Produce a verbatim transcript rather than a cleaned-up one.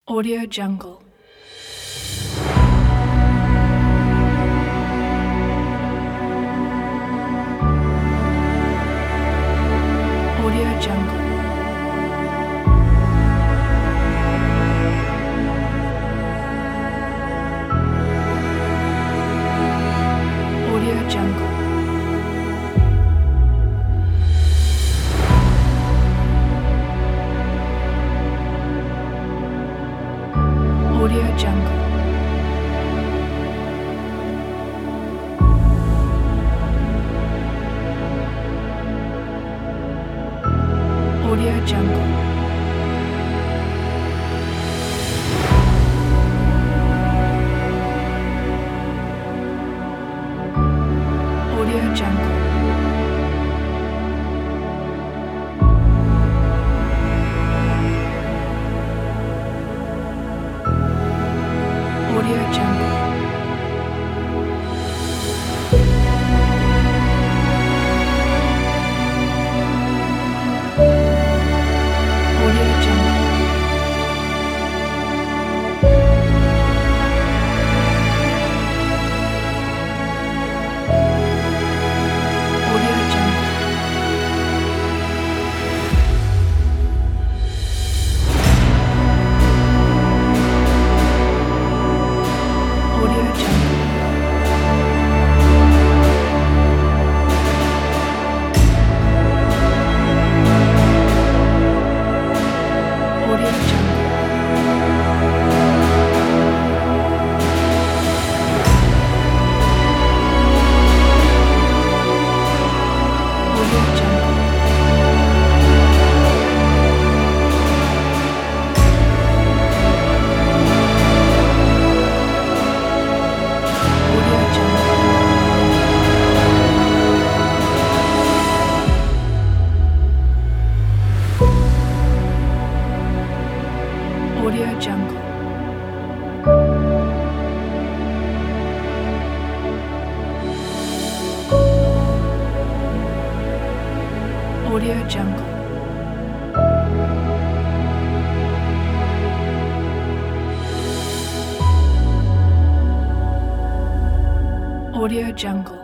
Audio Jungle. Audio Jungle. Audio Jungle. Audio Jungle. Audio Jungle. Audio Jungle. Audio Jungle. Audio Jungle. Audio Jungle. Audio Jungle. Audio Jungle. Audio Jungle. Audio Jungle. Audio Jungle. Audio Jungle. Audio Jungle.